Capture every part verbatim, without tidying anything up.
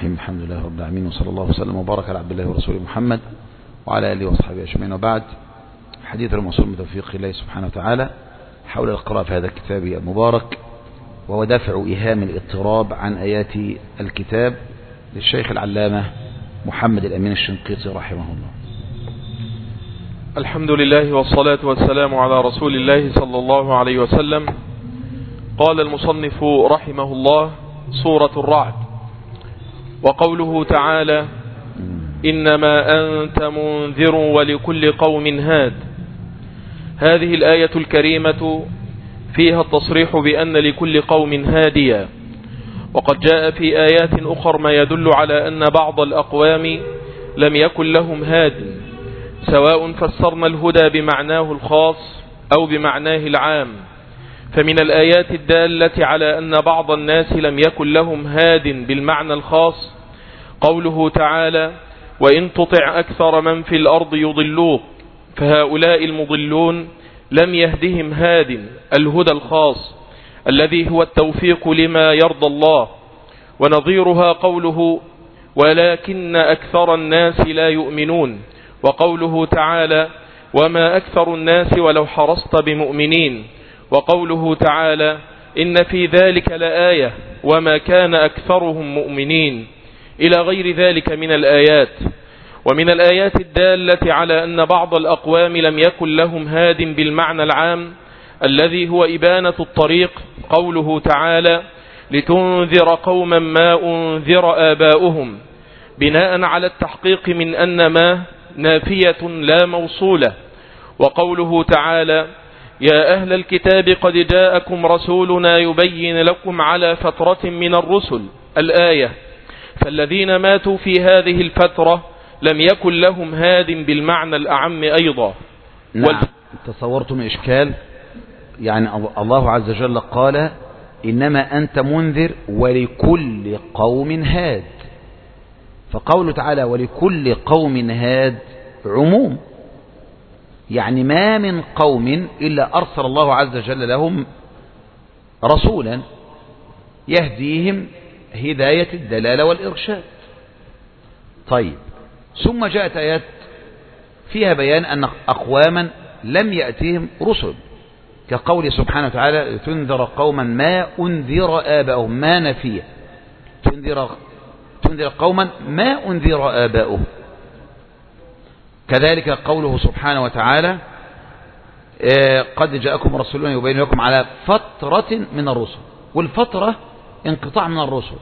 الرحيم. الحمد لله رب العالمين، وصلى الله وسلم وبارك على عبد الله ورسوله محمد وعلى آله وصحبه أجمعين، وبعد. حديث الموصول من توفيق الله سبحانه وتعالى حول القراءة في هذا الكتاب المبارك، وهو دفع إيهام الاضطراب عن آيات الكتاب للشيخ العلامة محمد الأمين الشنقيطي رحمه الله. الحمد لله والصلاة والسلام على رسول الله صلى الله عليه وسلم. قال المصنف رحمه الله: سورة الرعد. وقوله تعالى: إنما أنت منذر ولكل قوم هاد. هذه الآية الكريمة فيها التصريح بأن لكل قوم هاديا، وقد جاء في آيات أخر ما يدل على أن بعض الأقوام لم يكن لهم هاد، سواء فسرنا الهدى بمعناه الخاص أو بمعناه العام. فمن الآيات الدالة على أن بعض الناس لم يكن لهم هاد بالمعنى الخاص قوله تعالى: وإن تطع أكثر من في الأرض يضلوك فهؤلاء المضلون لم يهدهم هاد الهدى الخاص الذي هو التوفيق لما يرضى الله. ونظيرها قوله: ولكن أكثر الناس لا يؤمنون، وقوله تعالى: وما أكثر الناس ولو حرصت بمؤمنين، وقوله تعالى: إن في ذلك لآية وما كان أكثرهم مؤمنين، إلى غير ذلك من الآيات. ومن الآيات الدالة على أن بعض الأقوام لم يكن لهم هاد بالمعنى العام الذي هو إبانة الطريق قوله تعالى: لتنذر قوما ما أنذر آباؤهم، بناء على التحقيق من أن ما نافية لا موصولة. وقوله تعالى: يا أهل الكتاب قد جاءكم رسولنا يبين لكم على فترة من الرسل الآية. فالذين ماتوا في هذه الفترة لم يكن لهم هاد بالمعنى الأعم أيضا. نعم. وال... تصورتم إشكال؟ يعني الله عز وجل قال: إنما أنت منذر ولكل قوم هاد، فقوله تعالى ولكل قوم هاد عموم، يعني ما من قوم إلا أرسل الله عز وجل لهم رسولا يهديهم هداية الدلالة والإرشاد. طيب، ثم جاءت آيات فيها بيان أن أقواما لم يأتيهم رسل، كقول سبحانه وتعالى: تنذر قوما ما أنذر آباؤهم، ما نفيه، تنذر, تنذر قوما ما أنذر آباؤهم. كذلك قوله سبحانه وتعالى: قد جاءكم رسولنا يبين لكم على فترة من الرسل، والفترة انقطاع من الرسل،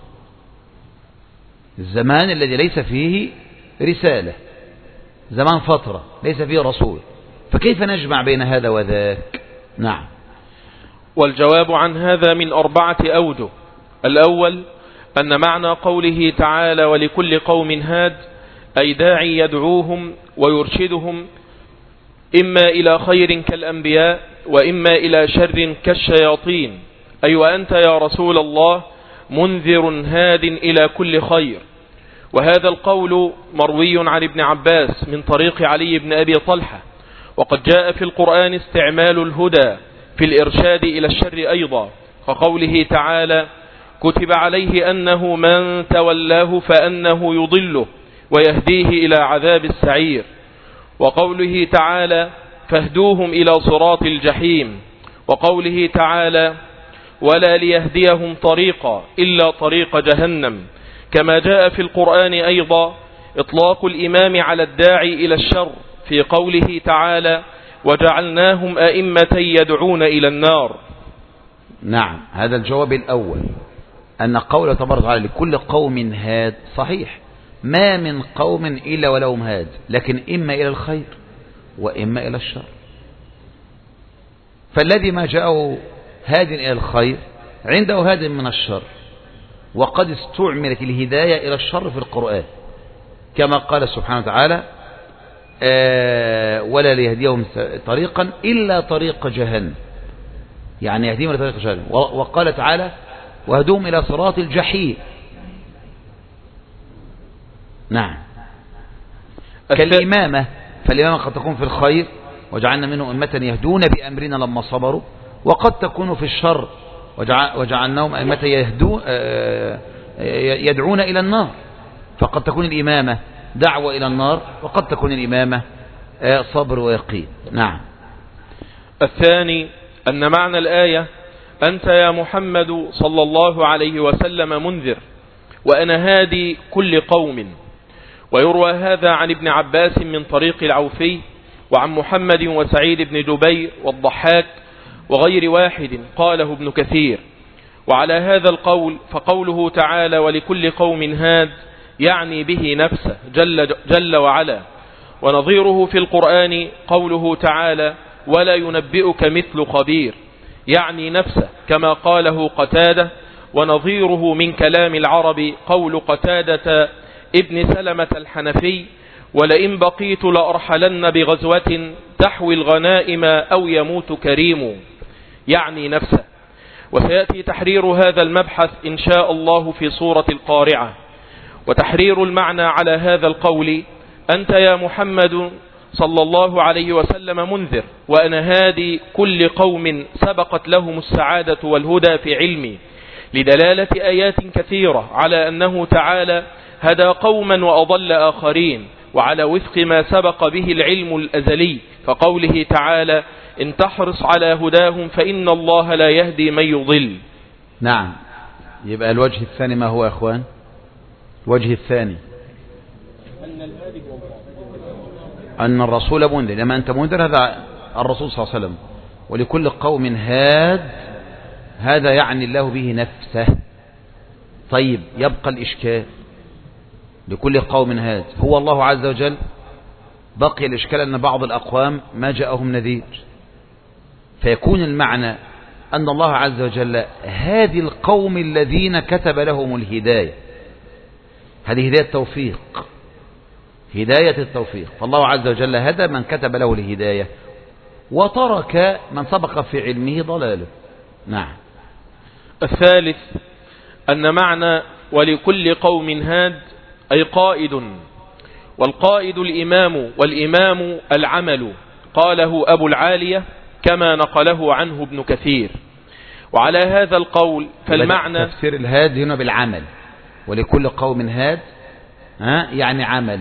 الزمان الذي ليس فيه رسالة، زمان فترة ليس فيه رسول، فكيف نجمع بين هذا وذاك؟ نعم. والجواب عن هذا من أربعة أوجه. الأول أن معنى قوله تعالى ولكل قوم هاد أي داعي يدعوهم ويرشدهم إما إلى خير كالأنبياء وإما إلى شر كالشياطين، أي وأنت يا رسول الله منذر هاد إلى كل خير. وهذا القول مروي عن ابن عباس من طريق علي بن أبي طلحة. وقد جاء في القرآن استعمال الهدى في الإرشاد إلى الشر أيضا، كقوله تعالى: كتب عليه أنه من تولاه فأنه يضله ويهديه إلى عذاب السعير. وقوله تعالى: فاهدوهم إلى صراط الجحيم. وقوله تعالى: ولا ليهديهم طريقا إلا طريق جهنم. كما جاء في القرآن أيضا إطلاق الإمام على الداعي إلى الشر في قوله تعالى: وجعلناهم أئمة يدعون إلى النار. نعم، هذا الجواب الأول، أن قوله تبارك وتعالى لكل قوم هاد صحيح، ما من قوم إلا ولهم هاد، لكن إما إلى الخير وإما إلى الشر. فالذي ما جاءه هاد إلى الخير عنده هاد من الشر، وقد استعملت الهداية إلى الشر في القرآن، كما قال سبحانه وتعالى: آه ولا ليهديهم طريقا إلا طريق جهنم، يعني يهديهم إلى طريق جهنم. وقال تعالى: وهدوهم إلى صراط الجحيم. نعم. كالإمامة، فالإمامة قد تكون في الخير وجعلنا منهم أمة يهدون بأمرنا لما صبروا، وقد تكون في الشر وجعلناهم أمة يهدون يدعون إلى النار، فقد تكون الإمامة دعوة إلى النار، وقد تكون الإمامة صبر ويقين. نعم. الثاني أن معنى الآية أنت يا محمد صلى الله عليه وسلم منذر وأنا هادي كل قوم. ويروى هذا عن ابن عباس من طريق العوفي وعن محمد وسعيد بن جبير والضحاك وغير واحد قاله ابن كثير. وعلى هذا القول فقوله تعالى ولكل قوم هاد يعني به نفسه جل, جل وعلا. ونظيره في القرآن قوله تعالى ولا ينبئك مثل خبير يعني نفسه كما قاله قتادة. ونظيره من كلام العرب قول قتادة ابن سلمة الحنفي ولئن بقيت لأرحلن بغزوة تحوي الغنائم أو يموت كريم يعني نفسه. وسيأتي تحرير هذا المبحث إن شاء الله في سورة القارعة. وتحرير المعنى على هذا القول أنت يا محمد صلى الله عليه وسلم منذر وأنا هادي كل قوم سبقت لهم السعادة والهدى في علمي، لدلالة آيات كثيرة على أنه تعالى هدى قوما وأضل آخرين، وعلى وفق ما سبق به العلم الأزلي، فقوله تعالى إن تحرص على هداهم فإن الله لا يهدي من يضل. نعم. يبقى الوجه الثاني ما هو يا أخوان؟ الوجه الثاني أن الرسول منذر، لما أنت منذر هذا الرسول صلى الله عليه وسلم، ولكل قوم هاد هذا يعني الله به نفسه. طيب يبقى الإشكال لكل قوم هاد هو الله عز وجل. بقي الإشكال أن بعض الأقوام ما جاءهم نذير، فيكون المعنى أن الله عز وجل هادي القوم الذين كتب لهم الهداية. هذه هداية التوفيق، هداية التوفيق. فالله عز وجل هدى من كتب له الهداية وترك من سبق في علمه ضلاله. نعم. الثالث أن معنى ولكل قوم هاد أي قائد، والقائد الإمام والإمام العمل، قاله أبو العالية كما نقله عنه ابن كثير. وعلى هذا القول فالمعنى تفسير الهاد هنا بالعمل، ولكل قوم هاد ها يعني عمل.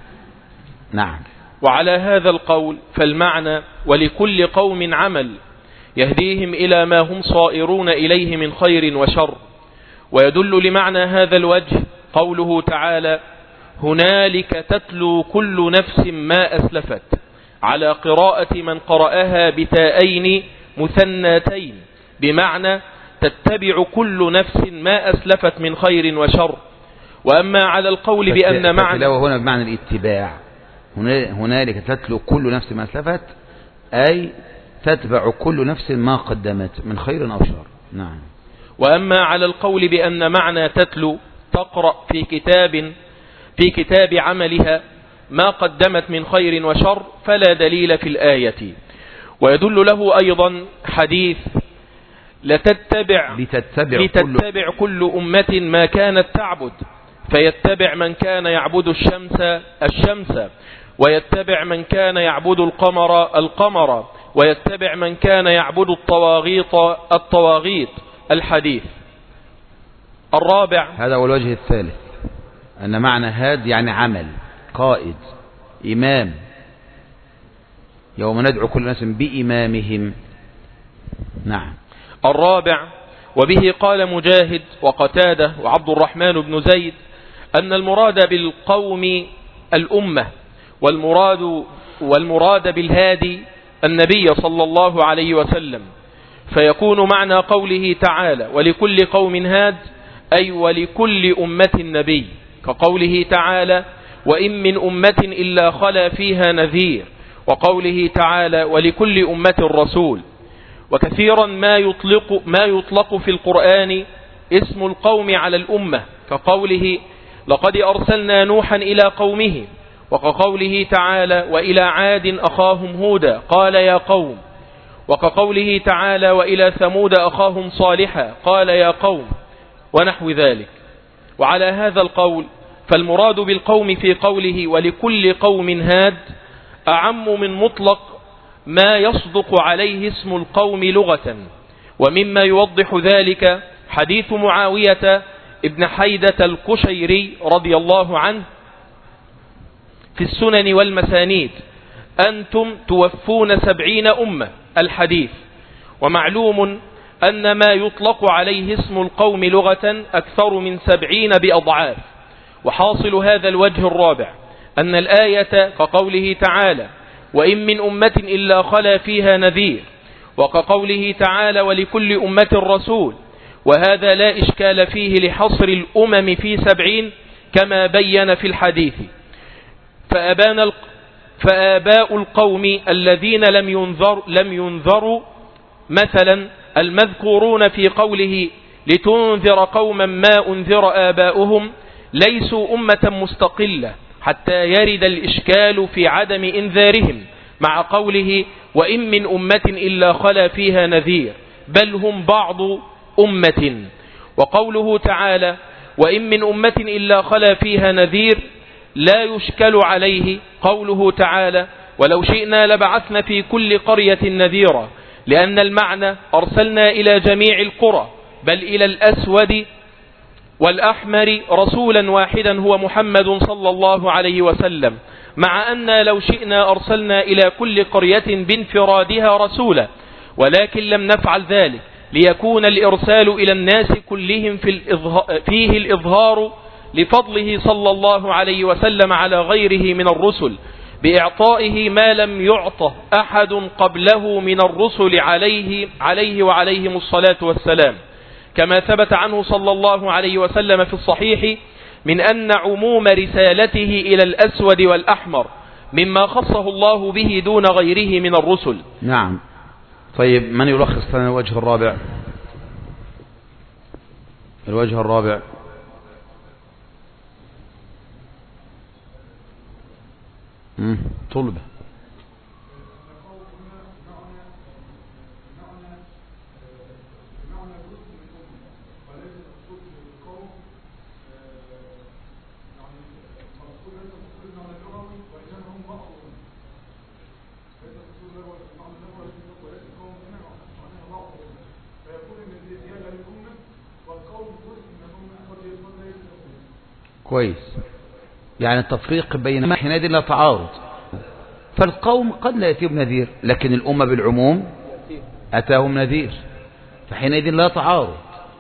نعم. وعلى هذا القول فالمعنى ولكل قوم عمل يهديهم إلى ما هم صائرون إليه من خير وشر. ويدل لمعنى هذا الوجه قوله تعالى هنالك تتلو كل نفس ما أسلفت، على قراءة من قرأها بتاءين مثناتين، بمعنى تتبع كل نفس ما أسلفت من خير وشر. وأما على القول بأن معنى هنا بمعنى الاتباع، هنالك تتلو كل نفس ما أسلفت أي تتبع كل نفس ما قدمت من خير أو شر. نعم. وأما على القول بأن معنى تتلو تقرأ في كتاب في كتاب عملها ما قدمت من خير وشر فلا دليل في الآية. ويدل له أيضا حديث لتتبع, لتتبع, لتتبع كل أمة ما كانت تعبد، فيتبع من كان يعبد الشمس الشمس، ويتبع من كان يعبد القمر القمر، ويتبع من كان يعبد الطواغيط الطواغيط. الحديث. الرابع هذا هو الوجه الثالث، أن معنى هاد يعني عمل، قائد، إمام. يوم ندعو كل ناس بإمامهم. نعم. الرابع وبه قال مجاهد وقتادة وعبد الرحمن بن زيد أن المراد بالقوم الأمة، والمراد والمراد بالهادي النبي صلى الله عليه وسلم. فيكون معنى قوله تعالى ولكل قوم هاد أي ولكل أمة النبي، كقوله تعالى وإن من أمة إلا خلا فيها نذير، وقوله تعالى ولكل أمة رسول. وكثيرا ما يطلق, ما يطلق في القرآن اسم القوم على الأمة، كقوله لقد أرسلنا نوحا إلى قومه، وكقوله تعالى وإلى عاد أخاهم هودا قال يا قوم، وكقوله تعالى وإلى ثمود أخاهم صالحا قال يا قوم، ونحو ذلك. وعلى هذا القول فالمراد بالقوم في قوله ولكل قوم هاد أعم من مطلق ما يصدق عليه اسم القوم لغة. ومما يوضح ذلك حديث معاوية ابن حيدة القشيري رضي الله عنه في السنن والمسانيد: أنتم توفون سبعين أمة. الحديث. ومعلوم أن ما يطلق عليه اسم القوم لغة أكثر من سبعين بأضعاف. وحاصل هذا الوجه الرابع أن الآية كقوله تعالى: وإن من أمة إلا خلا فيها نذير، وكقوله تعالى: ولكل أمة رسول، وهذا لا إشكال فيه لحصر الأمم في سبعين كما بين في الحديث. فأبان فآباء القوم الذين لم ينذر لم ينذروا مثلا المذكورون في قوله: لتنذر قوما ما أنذر آباؤهم، ليسوا أمة مستقلة حتى يرد الإشكال في عدم إنذارهم، مع قوله: وإن من أمة إلا خلا فيها نذير، بل هم بعض أمة. وقوله تعالى: وإن من أمة إلا خلا فيها نذير، لا يشكل عليه قوله تعالى: ولو شئنا لبعثنا في كل قرية نذيرا، لأن المعنى أرسلنا إلى جميع القرى، بل إلى الأسود والأحمر رسولا واحدا هو محمد صلى الله عليه وسلم، مع أن لو شئنا أرسلنا إلى كل قرية بانفرادها رسولا، ولكن لم نفعل ذلك ليكون الإرسال إلى الناس كلهم في الإظهار فيه الإظهار لفضله صلى الله عليه وسلم على غيره من الرسل، بإعطائه ما لم يعطه أحد قبله من الرسل عليه, عليه وعليهم الصلاة والسلام، كما ثبت عنه صلى الله عليه وسلم في الصحيح من أن عموم رسالته إلى الأسود والأحمر مما خصه الله به دون غيره من الرسل. نعم. طيب، من يلخص لنا الوجه الرابع؟ الوجه الرابع طلبة. كويس. يعني التفريق بين حينئذ لا تعارض، فالقوم قد لا يأتيهم نذير، لكن الأمة بالعموم أتاهم نذير، فحينئذ لا تعارض.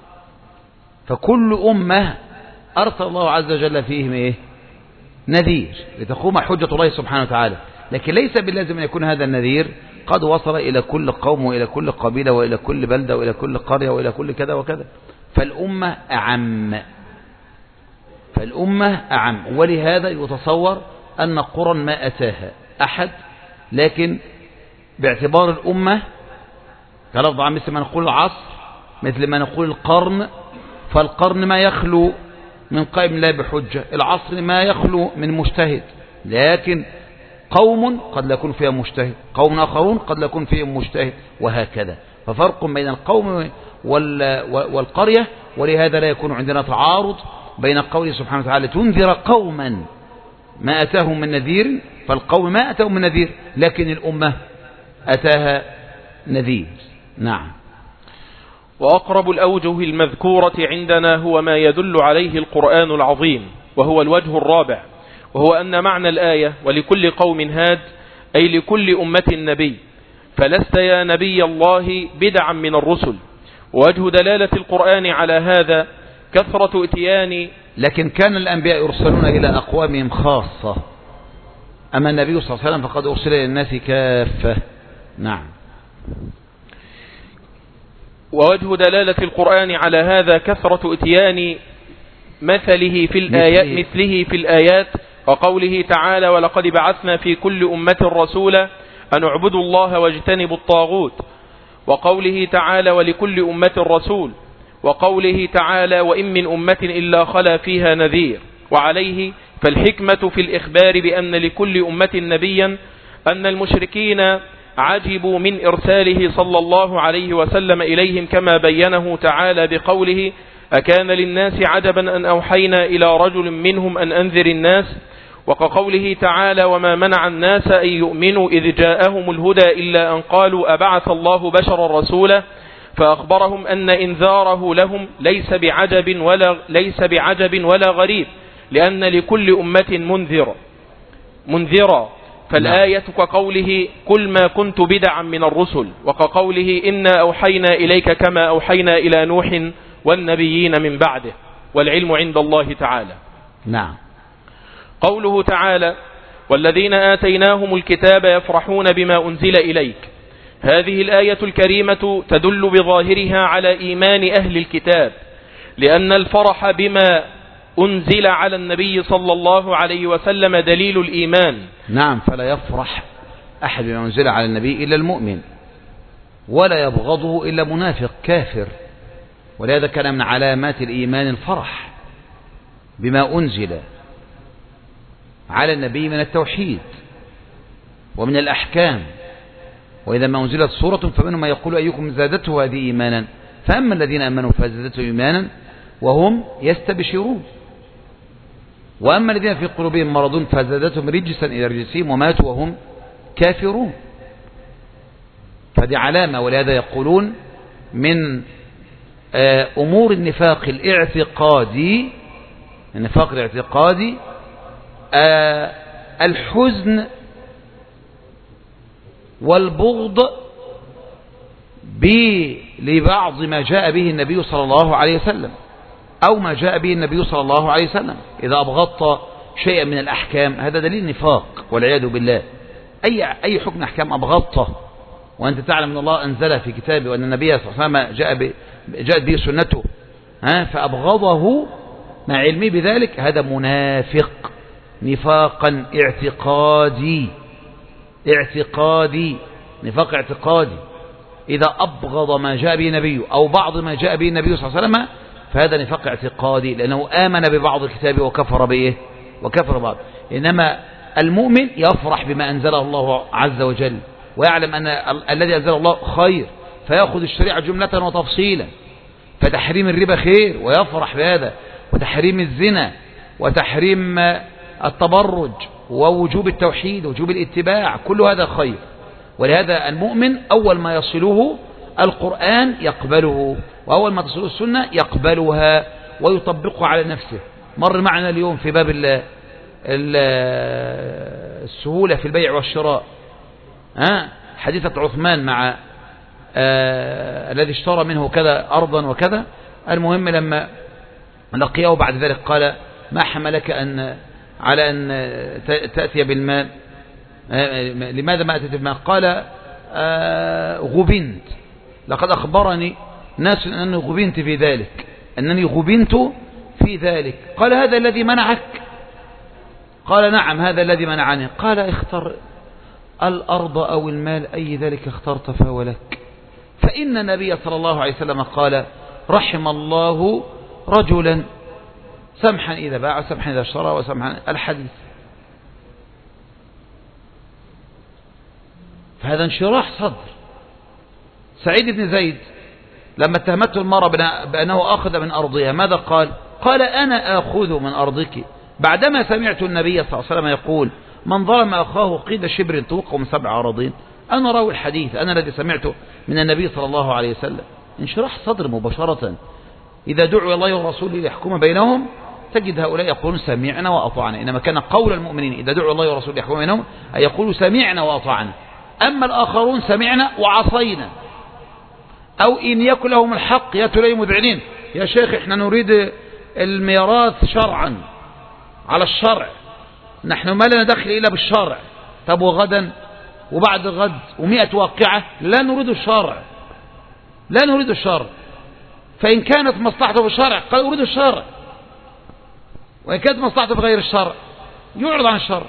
فكل أمة أرسل الله عز وجل فيهم إيه؟ نذير، لتقوم حجة الله سبحانه وتعالى. لكن ليس باللازم أن يكون هذا النذير قد وصل إلى كل قوم وإلى كل قبيلة وإلى كل بلدة وإلى كل قرية وإلى كل كذا وكذا. فالأمة أعم، فالأمة أعم. ولهذا يتصور أن قرى ما أتاها أحد، لكن باعتبار الأمة كلفظ عام، مثل ما نقول العصر، مثل ما نقول القرن، فالقرن ما يخلو من قائم لا بحجة، العصر ما يخلو من مجتهد، لكن قوم قد لا يكون فيها مجتهد، قوم آخرون قد لا يكون فيهم مجتهد، وهكذا. ففرق بين القوم والقرية، ولهذا لا يكون عندنا تعارض بين قوله سبحانه وتعالى: تنذر قوما ما أتاهم من نذير، فالقوم ما أتاهم من نذير، لكن الأمة أتاها نذير. نعم. وأقرب الأوجه المذكورة عندنا هو ما يدل عليه القرآن العظيم، وهو الوجه الرابع، وهو أن معنى الآية: ولكل قوم هاد، أي لكل أمة نبي، فلست يا نبي الله بدعا من الرسل. ووجه دلالة القرآن على هذا كثرة اتيان، لكن كان الأنبياء يرسلون إلى أقوامهم خاصة، أما النبي صلى الله عليه وسلم فقد أرسل إلى الناس كافة. نعم. ووجه دلالة القرآن على هذا كثرة اتيان مثله في الآيات مثله في الآيات وقوله تعالى: ولقد بعثنا في كل أمة رسولا أن اعبدوا الله واجتنبوا الطاغوت، وقوله تعالى: ولكل أمة رسول، وقوله تعالى: وإن من أمة إلا خلا فيها نذير. وعليه فالحكمة في الإخبار بأن لكل أمة نبيا أن المشركين عجبوا من إرساله صلى الله عليه وسلم إليهم، كما بينه تعالى بقوله: أكان للناس عجبا أن أوحينا إلى رجل منهم أن أنذر الناس، وكقوله تعالى: وما منع الناس أن يؤمنوا إذ جاءهم الهدى إلا أن قالوا أبعث الله بشرا رسولا. فأخبرهم أن إنذاره لهم ليس بعجب ولا, ليس بعجب ولا غريب، لأن لكل أمة منذر منذرا. فالآية كقوله قل ما كنت بدعا من الرسل، وكقوله إنا أوحينا إليك كما أوحينا إلى نوح والنبيين من بعده، والعلم عند الله تعالى. نعم. قوله تعالى والذين آتيناهم الكتاب يفرحون بما أنزل إليك، هذه الآية الكريمة تدل بظاهرها على إيمان أهل الكتاب، لأن الفرح بما أنزل على النبي صلى الله عليه وسلم دليل الإيمان. نعم، فلا يفرح أحد بما أنزل على النبي إلا المؤمن، ولا يبغضه إلا منافق كافر، ولهذا كان من علامات الإيمان الفرح بما أنزل على النبي من التوحيد ومن الأحكام. وإذا ما أنزلت سورة فمنهم ما يقول أيكم زادته هذه إيمانا، فأما الذين آمنوا فزادتهم إيمانا وهم يستبشرون، وأما الذين في قلوبهم مرض فزادتهم رجسا إلى رجسهم وماتوا وهم كافرون. فهذه علامة. ولهذا يقولون من أمور النفاق الاعتقادي النفاق الاعتقادي الحزن والبغض لبعض ما جاء به النبي صلى الله عليه وسلم، أو ما جاء به النبي صلى الله عليه وسلم. إذا أبغضت شيئا من الأحكام هذا دليل نفاق والعياذ بالله. أي أي حكم أحكام أبغضته وأنت تعلم أن الله أنزله في كتابه وأن النبي صلى الله عليه وسلم جاء ب... جاءت به سنته، ها فأبغضه مع علمي بذلك، هذا منافق نفاقا اعتقادي اعتقادي نفاق اعتقادي. إذا أبغض ما جاء به النبي أو بعض ما جاء به النبي صلى الله عليه وسلم فهذا نفاق اعتقادي، لأنه آمن ببعض الكتاب وكفر بإيه وكفر بعض. إنما المؤمن يفرح بما أنزله الله عز وجل، ويعلم أن الذي أنزله الله خير، فيأخذ الشريعة جملة وتفصيلا. فتحريم الربا خير ويفرح بهذا، وتحريم الزنا، وتحريم التبرج، ووجوب التوحيد ووجوب الاتباع، كل هذا خير. ولهذا المؤمن أول ما يصله القرآن يقبله، وأول ما تصله السنة يقبلها ويطبقها على نفسه. مر معنا اليوم في باب ال ال السهولة في البيع والشراء، ها حديثة عثمان مع آه الذي اشترى منه كذا أرضا وكذا. المهم لما لقيه بعد ذلك قال ما حملك أن على أن تأتي بالمال، آه لماذا ما أتيت بالمال؟ قال آه غبنت، لقد أخبرني ناس أنني غبنت في ذلك أنني غبنت في ذلك. قال هذا الذي منعك؟ قال نعم هذا الذي منعني. قال اختر الأرض أو المال، أي ذلك اخترت فهو لك. فإن النبي صلى الله عليه وسلم قال رحم الله رجلا سمحا إذا باع سمحا إذا اشترى وسمحا، الحديث. فهذا انشراح صدر. سعيد بن زيد لما اتهمته المرأة بأنه أخذ من أرضها ماذا قال؟ قال أنا آخذ من أرضك، بعدما سمعت النبي صلى الله عليه وسلم يقول من ظلم أخاه قيد شبر توقع من سبع أراضين. أنا راوي الحديث، أنا الذي سمعته من النبي صلى الله عليه وسلم. انشراح صدر مباشرة. إذا دعوا الله ورسوله ليحكم بينهم تجد هؤلاء يقولون سمعنا وأطعنا، إنما كان قول المؤمنين إذا دعوا الله ورسوله ليحكم بينهم أن يقولوا سمعنا وأطعنا. أما الآخرون سمعنا وعصينا، أو إن يكن لهم الحق يأتوا إليه مذعنين. يا شيخ إحنا نريد الميراث شرعا على الشرع، نحن ما لنا دخل إلا بالشرع. طب وغدا وبعد غد ومئة واقعة لا نريد الشرع، لا نريد الشرع. فإن كانت مصلحته بالشرع قال أريد الشرع، وإن كانت مصلحته بغير الشرع يعرض عن الشرع.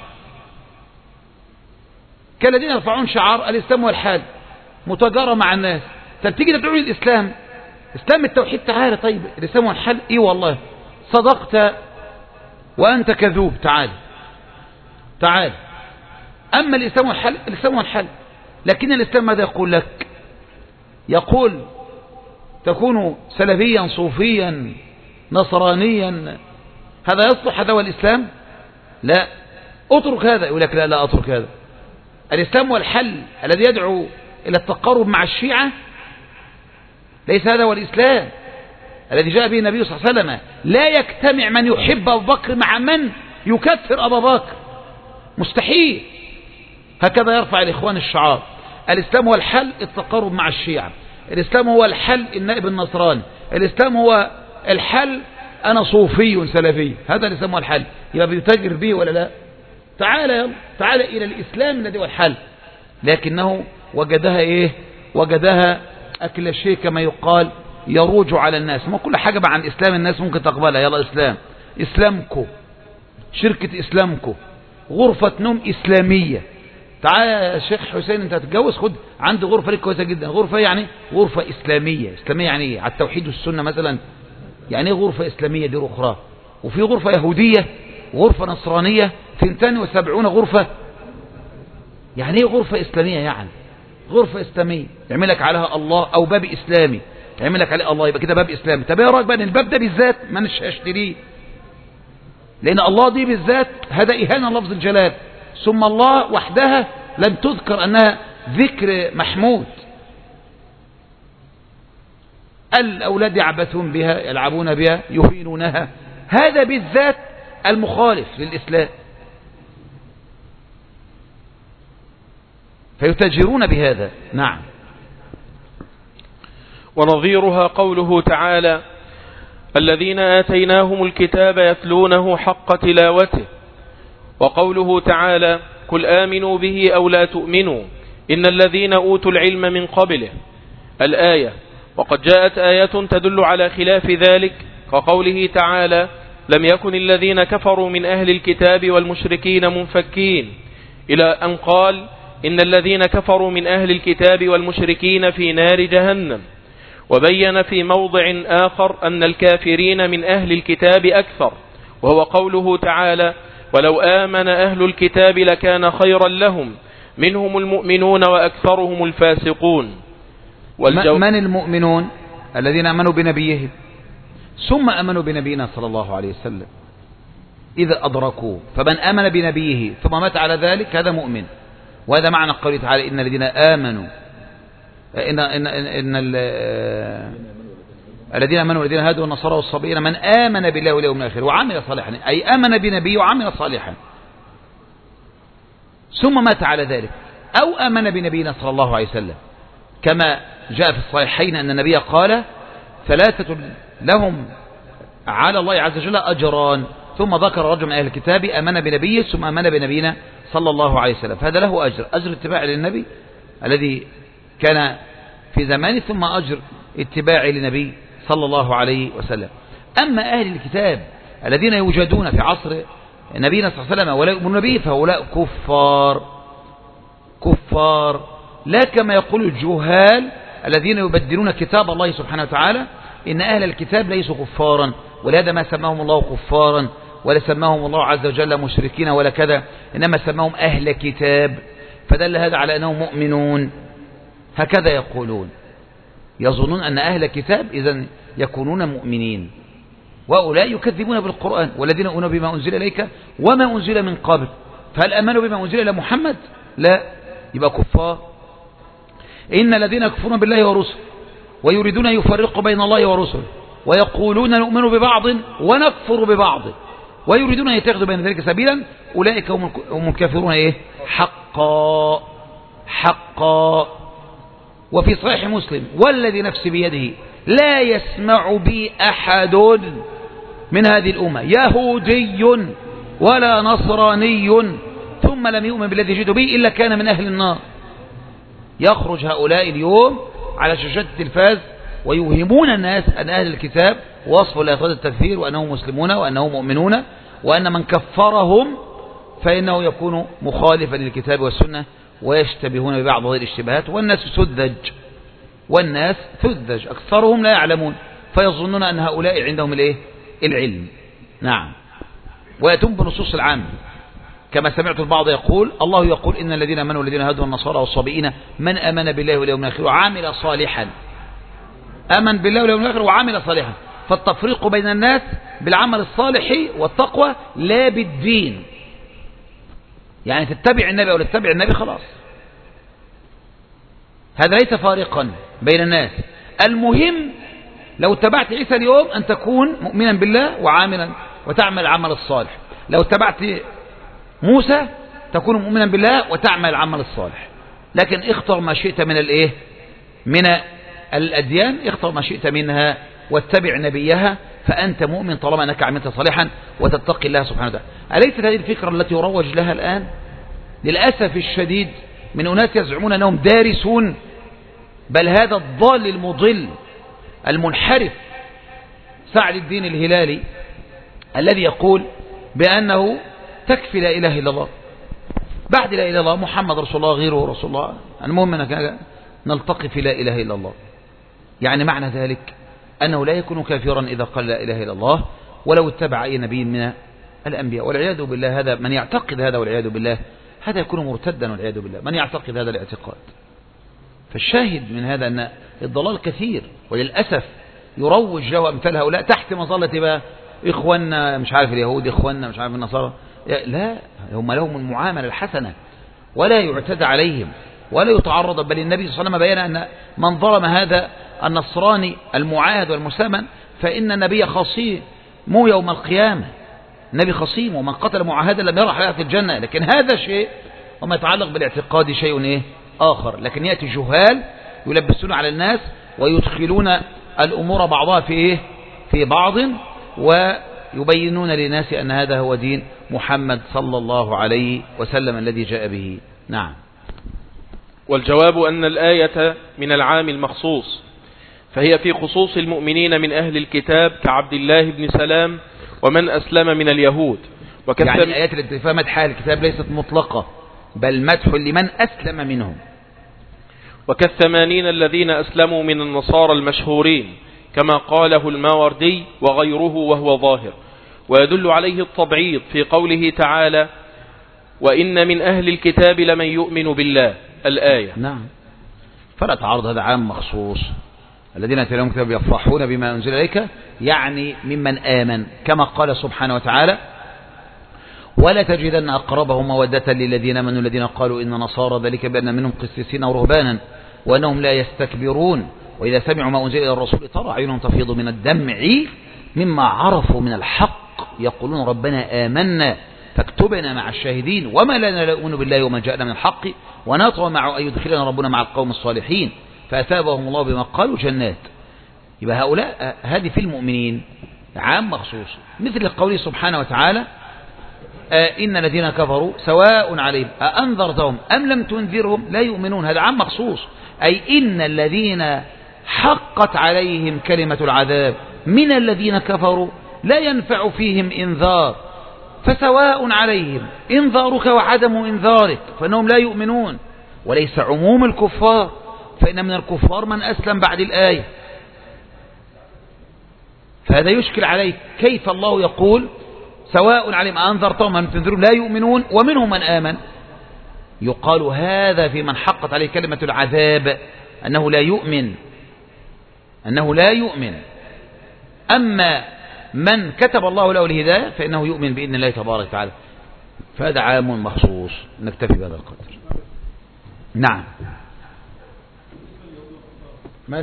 كالذين يرفعون شعار الإسلام والحال متجارة مع الناس. طب تيجي تدعو الإسلام، إسلام التوحيد، تعالى طيب الإسلام والحل إيه والله صدقت وأنت كذوب، تعال تعال. أما الإسلام والحل، الإسلام والحل. لكن الإسلام ماذا يقول لك؟ يقول تكون سلفيا صوفيا نصرانيا، هذا يصلح؟ هذا هو الإسلام؟ لا، اترك هذا. يقول لك لا لا اترك هذا. الإسلام والحل الذي يدعو إلى التقارب مع الشيعة ليس هذا هو الإسلام الذي جاء به النبي صلى الله عليه وسلم. لا يجتمع من يحب أبو بكر مع من يكفر أبا بكر، مستحيل. هكذا يرفع الإخوان الشعار: الإسلام هو الحل التقارب مع الشيعة، الإسلام هو الحل النائب النصراني، الإسلام هو الحل أنا صوفي سلفي. هذا الإسلام هو الحل، يبقى بيتاجر به ولا لا؟ تعال يلا تعال إلى الإسلام الذي هو الحل. لكنه وجدها إيه؟ وجدها أكل الشيء كما يقال، يروج على الناس. ما كل حاجة عن إسلام الناس ممكن تقبلها. يلا إسلام، إسلامكو، شركة إسلامكو، غرفة نوم إسلامية. تعال يا شيخ حسين أنت هتتجوز، خد عندي غرفة لك كويسة جدا. غرفة يعني غرفة إسلامية. إسلامية يعني إيه؟ على التوحيد والسنة مثلا. يعني إيه غرفة إسلامية دي أخرى؟ وفي غرفة يهودية وغرفة نصرانية، ثنتان وسبعون غرفة. يعني إيه غرفة إسلامية؟ يعني غرفة إسلامية يعملك عليها الله، أو باب إسلامي يعملك عليه الله، يبقى كده باب إسلامي. طب ايه رأيك بقى ان الباب ده بالذات ما نش هشتريه، لأن الله دي بالذات هذا إهانة لفظ الجلال. ثم الله وحدها لم تذكر أنها ذكر محمود. الأولاد يعبثون بها، يلعبون بها، يهينونها. هذا بالذات المخالف للإسلام، فيتاجرون بهذا. نعم. ونظيرها قوله تعالى: الذين آتيناهم الكتاب يتلونه حق تلاوته. وقوله تعالى: قل آمنوا به أو لا تؤمنوا إن الذين أوتوا العلم من قبله. الآية. وقد جاءت آيات تدل على خلاف ذلك، كقوله تعالى: لم يكن الذين كفروا من أهل الكتاب والمشركين منفكين، إلى أن قال: إن الذين كفروا من أهل الكتاب والمشركين في نار جهنم. وبين في موضع آخر أن الكافرين من أهل الكتاب أكثر، وهو قوله تعالى: ولو آمن أهل الكتاب لكان خيرا لهم منهم المؤمنون وأكثرهم الفاسقون. والجو... من المؤمنون؟ الذين آمنوا بنبيهم ثم آمنوا بنبينا صلى الله عليه وسلم إذا أدركوا. فمن آمن بنبيه ثم مات على ذلك هذا مؤمن. وهذا معنى قوله تعالى: إن الذين آمنوا إن, إن, إن, إن الذين آمنوا والذين هادوا والنصارى والصابئين من آمن بالله واليوم الآخر وعمل صالحا، أي آمن بنبيه وعمل صالحا ثم مات على ذلك، أو آمن بنبينا صلى الله عليه وسلم، كما جاء في الصحيحين أن النبي قال: ثلاثة لهم على الله عز وجل أجران. ثم ذكر رجل من أهل الكتاب آمن بنبيه ثم آمن بنبينا صلى الله عليه وسلم، فهذا له أجر، أجر اتباع للنبي الذي كان في زمانه، ثم أجر اتباع للنبي صلى الله عليه وسلم. أما أهل الكتاب الذين يوجدون في عصر نبينا صلى الله عليه وسلم ولا يؤمنون به فهؤلاء كفار كفار لا كما يقول الجهال الذين يبدلون كتاب الله سبحانه وتعالى إن أهل الكتاب ليسوا كفارا، ولهذا ما سماهم الله كفارا ولا سماهم الله عز وجل مشركين ولا كذا، إنما سماهم أهل كتاب، فدل هذا على أنهم مؤمنون. هكذا يقولون، يظنون أن أهل كتاب إذن يكونون مؤمنين، وأولئك يكذبون بالقرآن والذين آمنوا بما أنزل إليك وما أنزل من قبل. فهل آمنوا بما أنزل إلى محمد؟ لا، يبقى كفار. إن الذين يكفرون بالله ورسله ويريدون أن يفرقوا بين الله ورسله ويقولون نؤمن ببعض ونكفر ببعض ويريدون أن يتخذوا بين ذلك سبيلا أولئك هم الكافرون إيه؟ حقا حقا. وفي صحيح مسلم: والذي نفسي بيده لا يسمع بي أحد من هذه الأمة يهودي ولا نصراني ثم لم يؤمن بالذي جئت به إلا كان من أهل النار. يخرج هؤلاء اليوم على شاشات التلفاز ويوهمون الناس أن أهل الكتاب وصفوا لأفراد التكفير وأنهم مسلمون وأنهم مؤمنون، وأن من كفرهم فإنه يكون مخالفا للكتاب والسنة، ويشتبهون ببعض هذه الاشتباهات. والناس سذج والناس سذج أكثرهم لا يعلمون، فيظنون أن هؤلاء عندهم الايه؟ العلم. نعم. ويتم بنصوص العام كما سمعت البعض يقول: الله يقول إن الذين آمنوا والذين هادوا والنصارى والصابئين من آمن بالله واليوم الآخر وعمل صالحا. آمن بالله واليوم الآخر وعمل صالحا، فالتفريق بين الناس بالعمل الصالح والتقوى لا بالدين، يعني تتبع النبي أو لا تتبع النبي خلاص، هذا ليس فارقا بين الناس. المهم لو اتبعت عيسى اليوم أن تكون مؤمنا بالله وعاملا وتعمل العمل الصالح. لو اتبعت موسى تكون مؤمنا بالله وتعمل العمل الصالح. لكن اختر ما شئت من الايه من الأديان، اختر ما شئت منها واتبع نبيها، فأنت مؤمن طالما أنك عملت صالحا وتتقي الله سبحانه وتعالى. أليست هذه الفكرة التي يروج لها الآن للأسف الشديد من أناس يزعمون أنهم دارسون، بل هذا الضال المضل المنحرف سعد الدين الهلالي الذي يقول بأنه تكفي لا إله إلا الله، بعد لا إله إلا الله محمد رسول الله غيره رسول الله، المهم أنك نلتقي في لا إله إلا الله. يعني معنى ذلك أنه لا يكون كافرا إذا قال لا إله إلا الله ولو اتبع أي نبي من الأنبياء، والعياذ بالله. هذا من يعتقد هذا والعياذ بالله هذا يكون مرتدا والعياذ بالله، من يعتقد هذا الاعتقاد. فالشاهد من هذا أن الضلال كثير، وللأسف يروج له أمثال هؤلاء تحت مظلة بقى إخواننا مش عارف اليهود، إخواننا مش عارف النصارى. لا، هم لهم المعاملة الحسنة ولا يعتدى عليهم ولا يتعرض. بل النبي صلى الله عليه وسلم بيان أن من ظلم هذا النصراني المعاهد والمسلم فإن النبي خصيم مو يوم القيامة، النبي خصيم، ومن قتل معاهدا لم يرى حياة الجنة. لكن هذا شيء وما يتعلق بالاعتقاد شيء إيه آخر. لكن يأتي جهال يلبسون على الناس ويدخلون الأمور بعضها في إيه في بعض، ويبينون للناس أن هذا هو دين محمد صلى الله عليه وسلم الذي جاء به. نعم. والجواب أن الآية من العام المخصوص، فهي في خصوص المؤمنين من أهل الكتاب كعبد الله بن سلام ومن أسلم من اليهود. يعني الآيات التي فيها مدح أهل الكتاب ليست مطلقة بل مدح لمن أسلم منهم. وكالثمانين الذين أسلموا من النصارى المشهورين كما قاله الماوردي وغيره وهو ظاهر. ويدل عليه التبعيض في قوله تعالى وإن من أهل الكتاب لمن يؤمن بالله الآية. نعم. فلا تعارض، هذا عام مخصوص. الذين آتيناهم الكتاب يفرحون بما أنزل إليك، يعني ممن آمن، كما قال سبحانه وتعالى ولا تجدن أقربهم مودة للذين آمنوا الذين قالوا إن نصارى، ذلك بأن منهم قسيسين ورهبانا وأنهم لا يستكبرون وإذا سمعوا ما أنزل إلى الرسول ترى عيونهم تفيض من الدمع مما عرفوا من الحق يقولون ربنا آمنا فاكتبنا مع الشاهدين وما لنا لا نؤمن بالله وما جاءنا من الحق ونطمع أن يدخلنا ربنا مع القوم الصالحين فأثابهم الله بما قالوا جنات. يبقى هؤلاء هذه في المؤمنين عام مخصوص، مثل قوله سبحانه وتعالى إن الذين كفروا سواء عليهم أأنذرتهم أم لم تنذرهم لا يؤمنون. هذا عام مخصوص، أي إن الذين حقت عليهم كلمة العذاب من الذين كفروا لا ينفع فيهم إنذار، فسواء عليهم إنذارك وعدم إنذارك فإنهم لا يؤمنون. وليس عموم الكفار، فإن من الكفار من أسلم بعد الآية. فهذا يشكل عليك، كيف الله يقول سواء عليهم أنذرتهم أم تنذرهم لا يؤمنون ومنهم من آمن؟ يقال هذا في من حقت عليه كلمة العذاب أنه لا يؤمن، أنه لا يؤمن. أما من كتب الله له الهداية فإنه يؤمن بإذن الله تبارك وتعالى. فهذا عام مخصوص. نكتفي بهذا القدر. نعم. ماله؟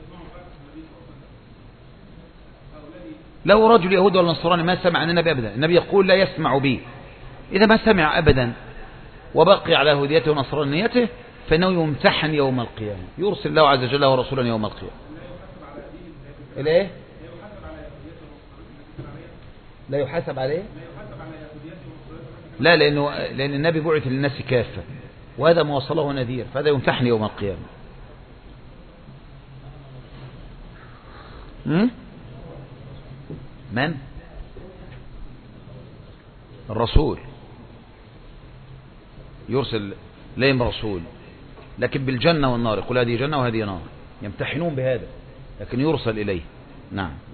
لو رجل يهودي ولا نصراني ما سمع عن النبي أبدا، النبي يقول لا يسمع بي. إذا ما سمع أبدا وبقي على هديته ونصرانيته فإنه يمتحن يوم القيامة، يرسل الله عز وجل ورسولا يوم القيامة. إليه؟ لا يحاسب عليه؟ لا، لأنه لأن النبي بعث للناس كافة وهذا ما وصله نذير، فهذا يمتحن يوم القيامة. م? من؟ الرسول يرسل لهم رسول، لكن بالجنة والنار، يقول هذه جنة وهذه نار، يمتحنون بهذا لكن يرسل إليه. نعم.